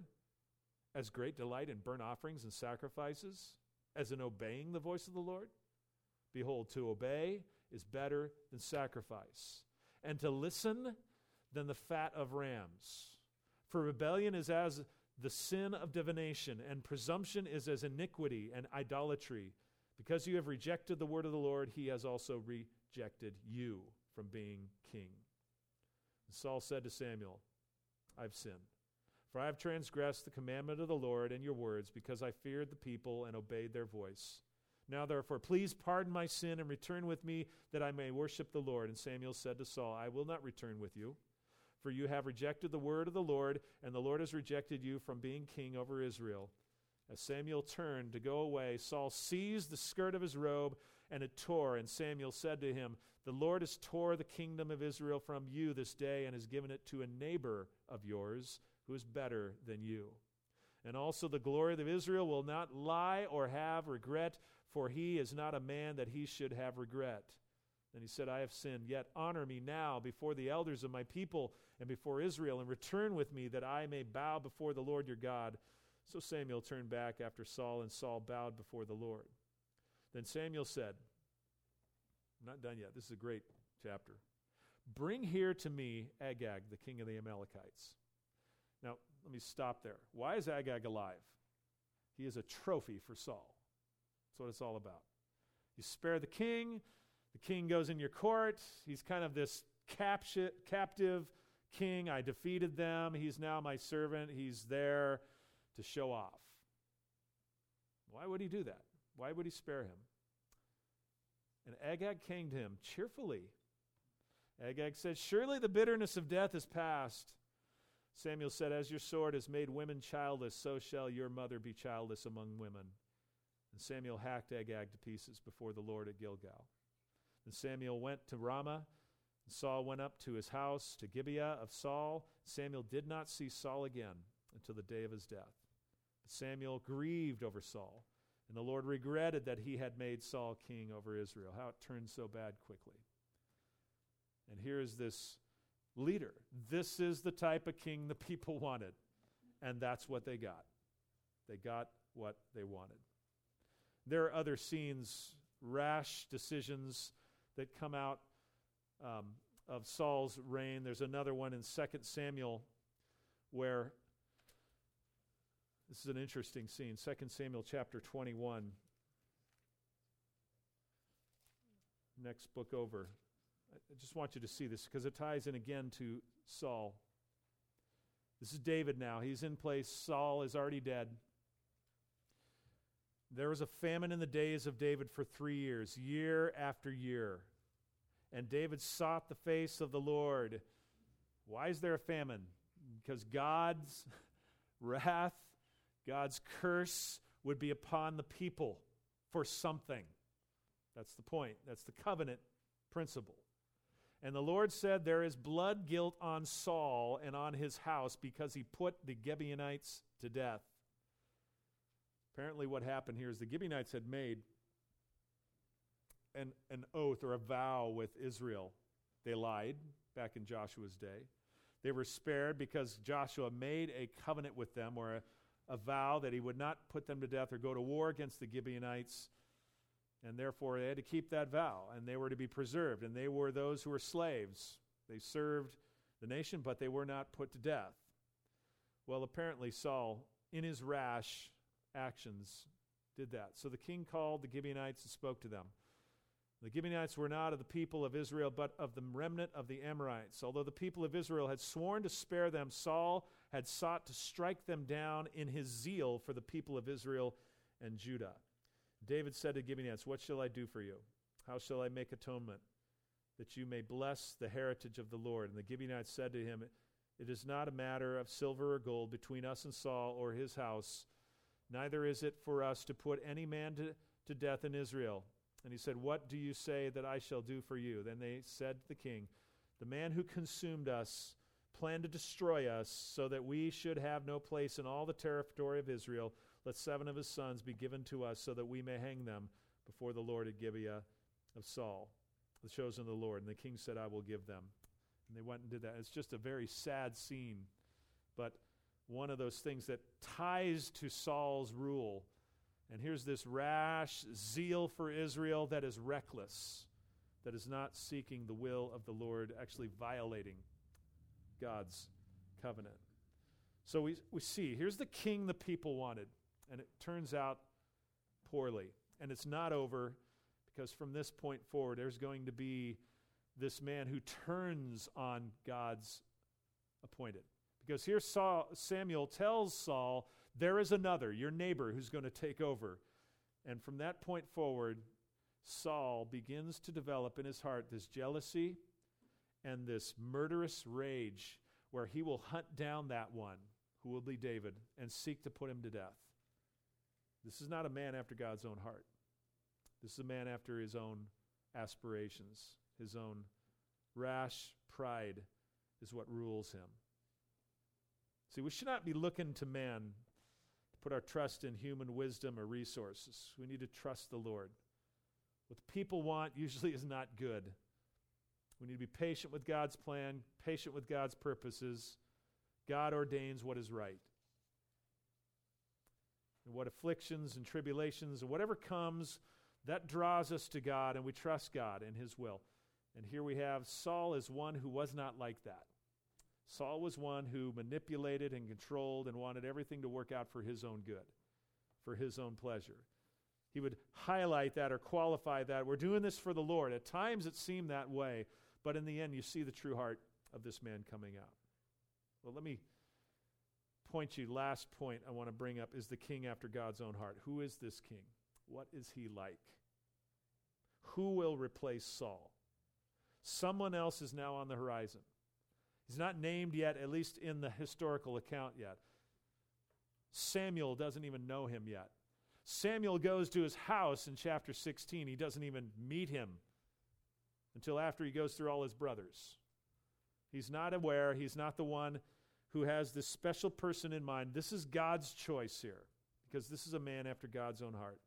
as great delight in burnt offerings and sacrifices as in obeying the voice of the Lord? Behold, to obey is better than sacrifice, and to listen than the fat of rams. For rebellion is as the sin of divination, and presumption is as iniquity and idolatry. Because you have rejected the word of the Lord, he has also rejected you from being king. And Saul said to Samuel, I've sinned, for I have transgressed the commandment of the Lord and your words, because I feared the people and obeyed their voice. Now therefore, please pardon my sin and return with me, that I may worship the Lord. And Samuel said to Saul, I will not return with you, for you have rejected the word of the Lord, and the Lord has rejected you from being king over Israel. As Samuel turned to go away, Saul seized the skirt of his robe, and it tore. And Samuel said to him, The Lord has tore the kingdom of Israel from you this day, and has given it to a neighbor of yours, who is better than you. And also the glory of Israel will not lie or have regret, for he is not a man that he should have regret. Then he said, I have sinned, yet honor me now before the elders of my people and before Israel, and return with me, that I may bow before the Lord your God. So Samuel turned back after Saul, and Saul bowed before the Lord. Then Samuel said, I'm not done yet. This is a great chapter. Bring here to me Agag, the king of the Amalekites. Now, let me stop there. Why is Agag alive? He is a trophy for Saul. That's what it's all about. You spare the king, the king goes in your court. He's kind of this capti- captive king. I defeated them. He's now my servant. He's there to show off. Why would he do that? Why would he spare him? And Agag came to him cheerfully. Agag said, Surely the bitterness of death is past. Samuel said, As your sword has made women childless, so shall your mother be childless among women. And Samuel hacked Agag to pieces before the Lord at Gilgal. And Samuel went to Ramah, and Saul went up to his house, to Gibeah of Saul. Samuel did not see Saul again until the day of his death. But Samuel grieved over Saul, and the Lord regretted that he had made Saul king over Israel. How it turned so bad quickly. And here is this leader. This is the type of king the people wanted. And that's what they got. They got what they wanted. There are other scenes, rash decisions that come out um, of Saul's reign. There's another one in Second Samuel where this is an interesting scene. Second Samuel chapter twenty-one. Next book over. I just want you to see this because it ties in again to Saul. This is David now. He's in place. Saul is already dead. There was a famine in the days of David for three years, year after year. And David sought the face of the Lord. Why is there a famine? Because God's wrath, God's curse would be upon the people for something. That's the point. That's the covenant principle. And the Lord said, there is blood guilt on Saul and on his house because he put the Gibeonites to death. Apparently what happened here is the Gibeonites had made an, an oath or a vow with Israel. They lied back in Joshua's day. They were spared because Joshua made a covenant with them, or a, a vow that he would not put them to death or go to war against the Gibeonites. And therefore they had to keep that vow, and they were to be preserved. And they were those who were slaves. They served the nation, but they were not put to death. Well, apparently Saul, in his rash actions, did that. So the king called the Gibeonites and spoke to them. The Gibeonites were not of the people of Israel, but of the remnant of the Amorites. Although the people of Israel had sworn to spare them, Saul had sought to strike them down in his zeal for the people of Israel and Judah. David said to Gibeonites, what shall I do for you? How shall I make atonement that you may bless the heritage of the Lord? And the Gibeonites said to him, it is not a matter of silver or gold between us and Saul or his house. Neither is it for us to put any man to, to death in Israel. And he said, what do you say that I shall do for you? Then they said to the king, the man who consumed us planned to destroy us so that we should have no place in all the territory of Israel. Let seven of his sons be given to us so that we may hang them before the Lord at Gibeah of Saul, the chosen of the Lord. And the king said, I will give them. And they went and did that. It's just a very sad scene, but one of those things that ties to Saul's rule. And here's this rash zeal for Israel that is reckless, that is not seeking the will of the Lord, actually violating God's covenant. So we, we see, here's the king the people wanted, and it turns out poorly. And it's not over, because from this point forward, there's going to be this man who turns on God's appointed. Because here Saul, Samuel tells Saul, there is another, your neighbor, who's going to take over. And from that point forward, Saul begins to develop in his heart this jealousy and this murderous rage where he will hunt down that one who will be David and seek to put him to death. This is not a man after God's own heart. This is a man after his own aspirations, his own rash pride is what rules him. See, we should not be looking to man to put our trust in human wisdom or resources. We need to trust the Lord. What the people want usually is not good. We need to be patient with God's plan, patient with God's purposes. God ordains what is right. And what afflictions and tribulations and whatever comes, that draws us to God, and we trust God and his will. And here we have Saul as one who was not like that. Saul was one who manipulated and controlled and wanted everything to work out for his own good, for his own pleasure. He would highlight that or qualify that. We're doing this for the Lord. At times it seemed that way, but in the end you see the true heart of this man coming out. Well, let me point you, last point I want to bring up is the king after God's own heart. Who is this king? What is he like? Who will replace Saul? Someone else is now on the horizon. He's not named yet, at least in the historical account yet. Samuel doesn't even know him yet. Samuel goes to his house in chapter sixteen. He doesn't even meet him until after he goes through all his brothers. He's not aware. He's not the one who has this special person in mind. This is God's choice here, because this is a man after God's own heart.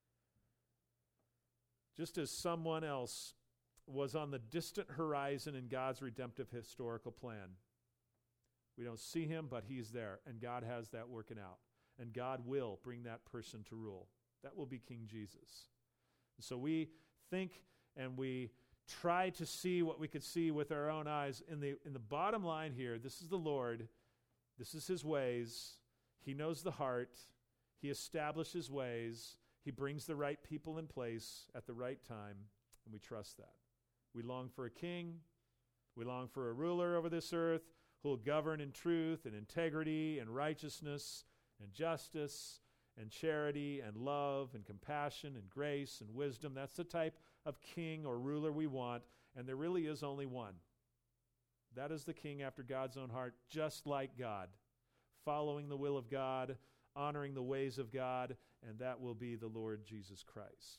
Just as someone else was on the distant horizon in God's redemptive historical plan. We don't see him, but he's there, and God has that working out. And God will bring that person to rule. That will be King Jesus. So we think and we try to see what we could see with our own eyes. In the, in the bottom line here, this is the Lord. This is his ways. He knows the heart. He establishes ways. He brings the right people in place at the right time, and we trust that. We long for a king. We long for a ruler over this earth who will govern in truth and integrity and righteousness and justice and charity and love and compassion and grace and wisdom. That's the type of king or ruler we want, and there really is only one. That is the king after God's own heart, just like God, following the will of God, honoring the ways of God, and that will be the Lord Jesus Christ.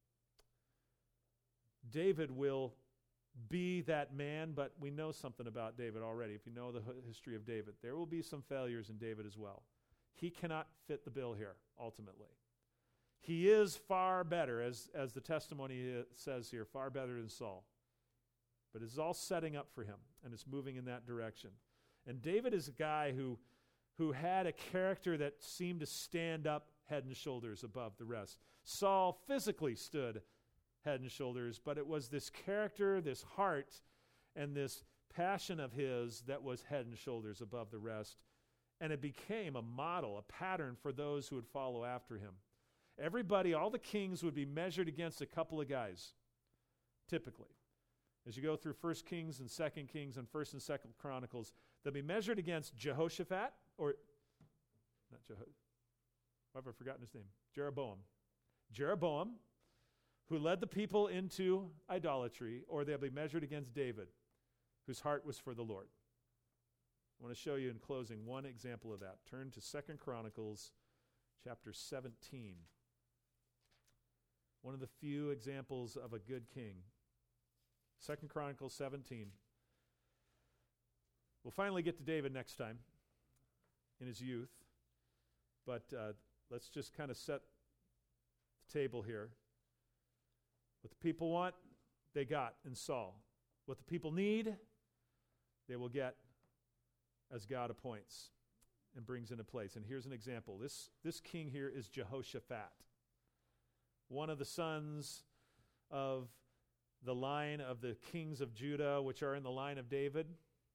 David will be that man, but we know something about David already. If you know the history of David, there will be some failures in David as well. He cannot fit the bill here, ultimately. He is far better, as, as the testimony says here, far better than Saul. But it's all setting up for him, and it's moving in that direction. And David is a guy who, who had a character that seemed to stand up head and shoulders above the rest. Saul physically stood head and shoulders, but it was this character, this heart, and this passion of his that was head and shoulders above the rest. And it became a model, a pattern for those who would follow after him. Everybody, all the kings would be measured against a couple of guys, typically. As you go through First Kings and Second Kings and First and Second Chronicles, they'll be measured against Jehoshaphat, or, not Jehoshaphat, why have I forgotten his name? Jeroboam. Jeroboam, who led the people into idolatry, or they'll be measured against David, whose heart was for the Lord. I want to show you in closing one example of that. Turn to Second Chronicles chapter seventeen. One of the few examples of a good king. Second Chronicles seventeen. We'll finally get to David next time in his youth, but uh, let's just kind of set the table here. What the people want, they got in Saul. What the people need, they will get as God appoints and brings into place. And here's an example. This, this king here is Jehoshaphat, one of the sons of the line of the kings of Judah, which are in the line of David.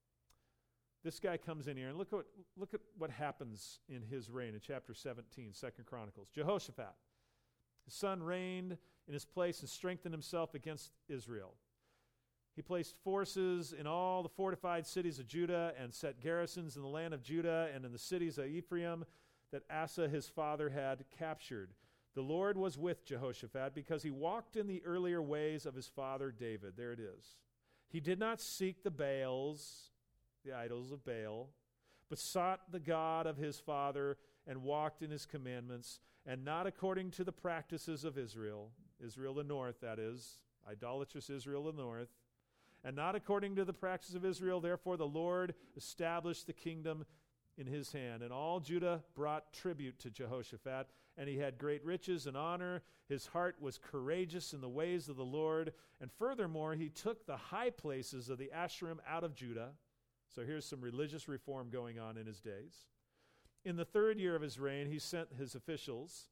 This guy comes in here, and look at, look at what happens in his reign in chapter seventeen, Second Chronicles. Jehoshaphat, his son, reigned in his place and strengthened himself against Israel. He placed forces in all the fortified cities of Judah and set garrisons in the land of Judah and in the cities of Ephraim that Asa his father had captured. The Lord was with Jehoshaphat because he walked in the earlier ways of his father David. There it is. He did not seek the Baals, the idols of Baal, but sought the God of his father and walked in his commandments, and not according to the practices of Israel, Israel the north, that is, idolatrous Israel the north, and not according to the practices of Israel. Therefore the Lord established the kingdom in his hand. And all Judah brought tribute to Jehoshaphat, and he had great riches and honor. His heart was courageous in the ways of the Lord. And furthermore, he took the high places of the Asherim out of Judah. So here's some religious reform going on in his days. In the third year of his reign, he sent his officials,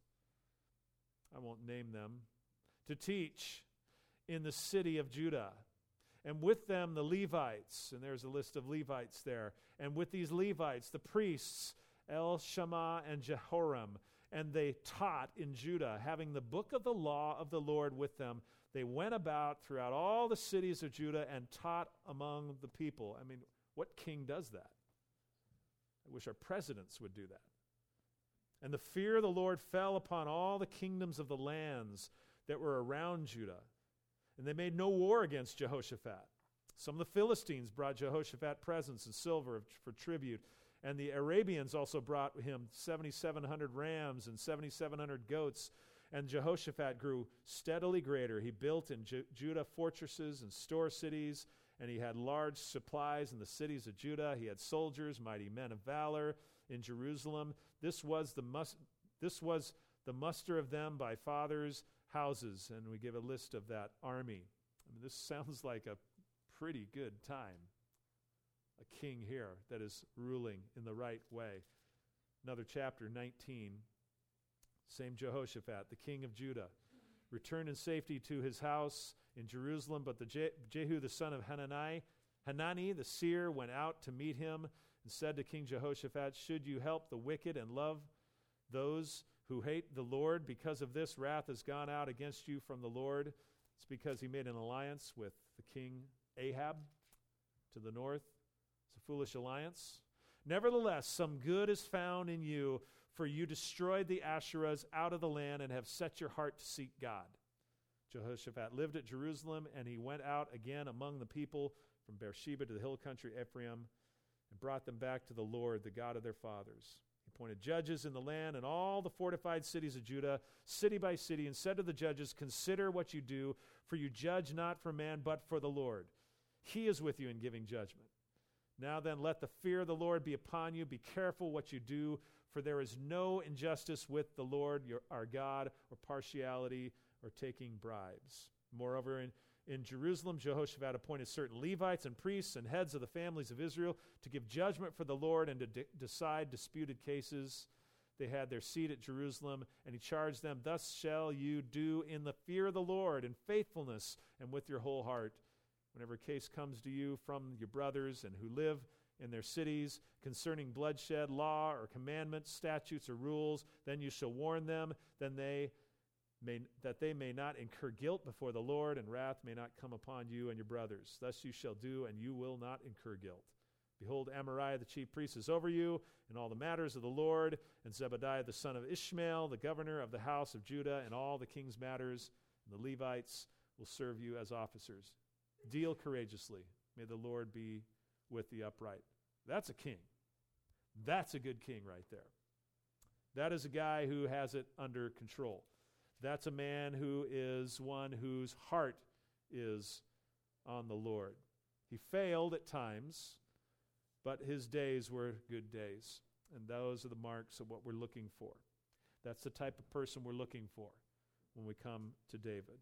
I won't name them, to teach in the city of Judah. And with them the Levites, and there's a list of Levites there. And with these Levites, the priests, El Shammah and Jehoram. And they taught in Judah, having the book of the law of the Lord with them. They went about throughout all the cities of Judah and taught among the people. I mean, what king does that? I wish our presidents would do that. And the fear of the Lord fell upon all the kingdoms of the lands that were around Judah. And they made no war against Jehoshaphat. Some of the Philistines brought Jehoshaphat presents and silver for tribute. And the Arabians also brought him seventy-seven hundred rams and seventy-seven hundred goats. And Jehoshaphat grew steadily greater. He built in Ju- Judah fortresses and store cities, and he had large supplies in the cities of Judah. He had soldiers, mighty men of valor in Jerusalem. This was the mus- this was the muster of them by fathers' houses, and we give a list of that army. I mean, this sounds like a pretty good time. A king here that is ruling in the right way. Another chapter, nineteen. Same Jehoshaphat, the king of Judah, returned in safety to his house in Jerusalem, but the Je- Jehu, the son of Hanani, Hanani, the seer, went out to meet him and said to King Jehoshaphat, should you help the wicked and love those who hate the Lord? Because of this, wrath has gone out against you from the Lord. It's because he made an alliance with the king Ahab to the north. It's a foolish alliance. Nevertheless, some good is found in you, for you destroyed the Asherahs out of the land and have set your heart to seek God. Jehoshaphat lived at Jerusalem, and he went out again among the people from Beersheba to the hill country Ephraim and brought them back to the Lord, the God of their fathers. He appointed judges in the land and all the fortified cities of Judah, city by city, and said to the judges, consider what you do, for you judge not for man, but for the Lord. He is with you in giving judgment. Now then, let the fear of the Lord be upon you. Be careful what you do, for there is no injustice with the Lord, your, our God, or partiality, or taking bribes. Moreover, in, in Jerusalem, Jehoshaphat appointed certain Levites and priests and heads of the families of Israel to give judgment for the Lord and to de- decide disputed cases. They had their seat at Jerusalem, and he charged them, thus shall you do in the fear of the Lord, in faithfulness, and with your whole heart. Whenever a case comes to you from your brothers and who live in their cities concerning bloodshed, law, or commandments, statutes, or rules, then you shall warn them, then they may, that they may not incur guilt before the Lord, and wrath may not come upon you and your brothers. Thus you shall do, and you will not incur guilt. Behold, Amariah the chief priest is over you in all the matters of the Lord, and Zebediah the son of Ishmael, the governor of the house of Judah, in all the king's matters, and the Levites will serve you as officers. Deal courageously. May the Lord be with the upright. That's a king. That's a good king right there. That is a guy who has it under control. That's a man who is one whose heart is on the Lord. He failed at times, but his days were good days. And those are the marks of what we're looking for. That's the type of person we're looking for when we come to David.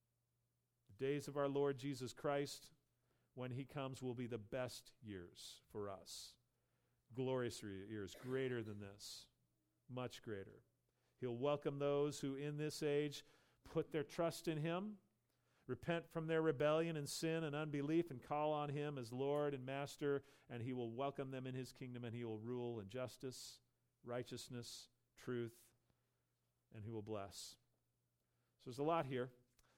The days of our Lord Jesus Christ, when he comes, will be the best years for us. Glorious years, greater than this, much greater. He'll welcome those who in this age put their trust in him, repent from their rebellion and sin and unbelief, and call on him as Lord and Master, and he will welcome them in his kingdom, and he will rule in justice, righteousness, truth, and he will bless. So there's a lot here.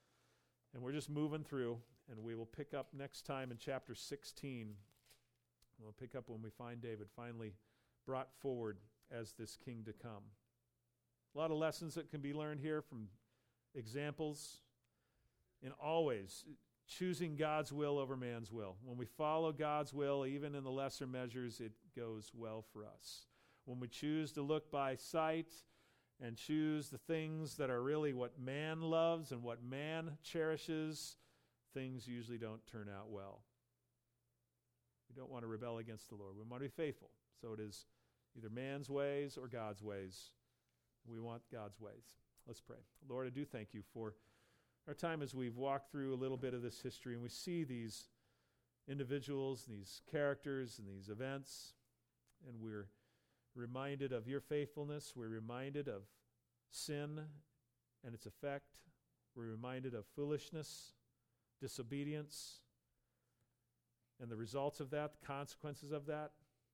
And we're just moving through, and we will pick up next time in chapter sixteen. We'll pick up when we find David finally brought forward as this king to come. A lot of lessons that can be learned here from examples in always choosing God's will over man's will. When we follow God's will, even in the lesser measures, it goes well for us. When we choose to look by sight and choose the things that are really what man loves and what man cherishes, things usually don't turn out well. We don't want to rebel against the Lord. We want to be faithful. So it is either man's ways or God's ways. We want God's ways. Let's pray. Lord, I do thank you for our time as we've walked through a little bit of this history, and we see these individuals, these characters, and these events, and we're reminded of your faithfulness. We're reminded of sin and its effect. We're reminded of foolishness, disobedience, and the results of that, the consequences of that.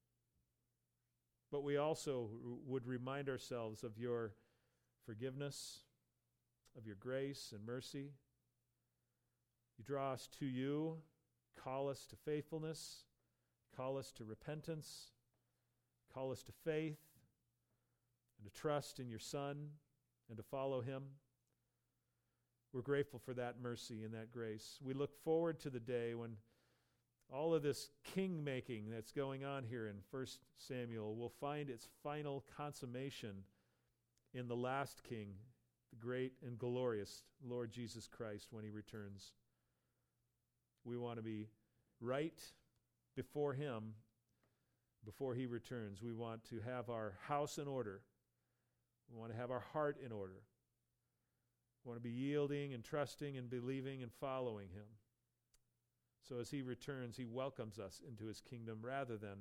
But we also r- would remind ourselves of your forgiveness, of your grace and mercy. You draw us to you, call us to faithfulness, call us to repentance, call us to faith, and to trust in your Son, and to follow him. We're grateful for that mercy and that grace. We look forward to the day when all of this king-making that's going on here in First Samuel will find its final consummation in the last king, the great and glorious Lord Jesus Christ, when he returns. We want to be right before him before he returns. We want to have our house in order. We want to have our heart in order. We want to be yielding and trusting and believing and following him. So as he returns, he welcomes us into his kingdom rather than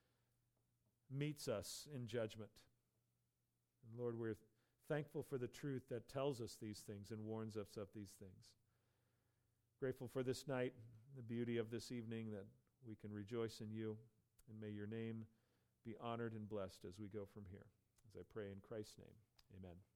meets us in judgment. And Lord, we're thankful for the truth that tells us these things and warns us of these things. Grateful for this night, the beauty of this evening, that we can rejoice in you, and may your name be honored and blessed as we go from here. As I pray in Christ's name, amen.